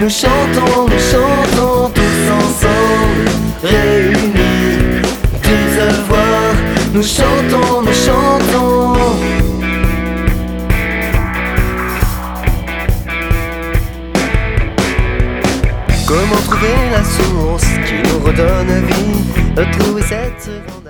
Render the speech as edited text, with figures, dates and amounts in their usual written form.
chantons tous ensemble, réunis d'une seule voix. Nous chantons, nous chantons. Comment trouver la source qui nous redonne vie? Retrouver cette seconde.